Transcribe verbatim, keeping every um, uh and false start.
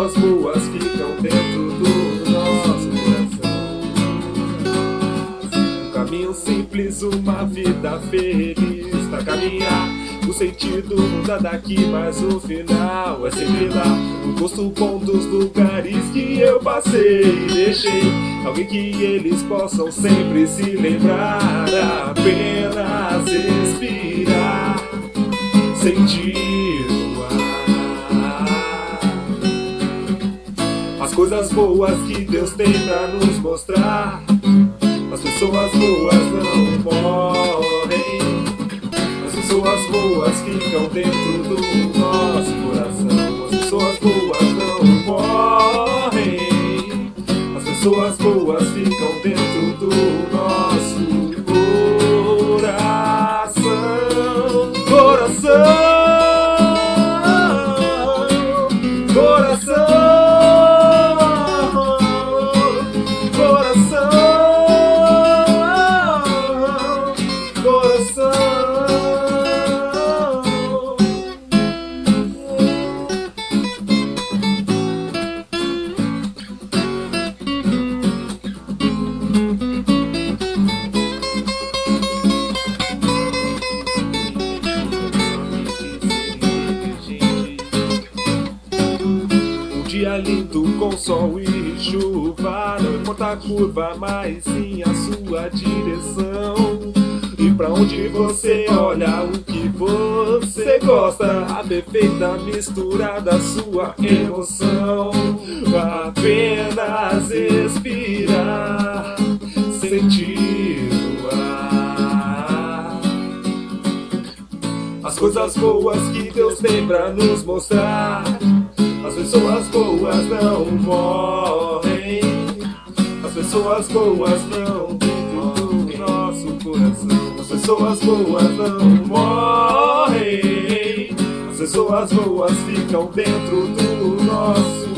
pessoas boas ficam dentro do nosso coração. Um caminho simples, uma vida feliz pra caminhar. O sentido muda daqui, mas o final é sempre lá. O gosto bom dos lugares que eu passei e deixei. Alguém que eles possam sempre se lembrar. Apenas respirar, sentir no ar as coisas boas que Deus tem pra nos mostrar. As pessoas boas não morrem, as pessoas boas ficam dentro do nosso coração. As pessoas boas não morrem, as pessoas boas ficam dentro do nosso coração. Coração, coração, coração, coração. Dia lindo com sol e chuva, não importa a curva, mas sim a sua direção. E pra onde você olha, o que você gosta, a perfeita mistura da sua emoção. Apenas respirar, sentir o ar as coisas boas que Deus tem pra nos mostrar. As pessoas boas não morrem, as pessoas boas não dentro do nosso coração. As pessoas boas não morrem, as pessoas boas ficam dentro do nosso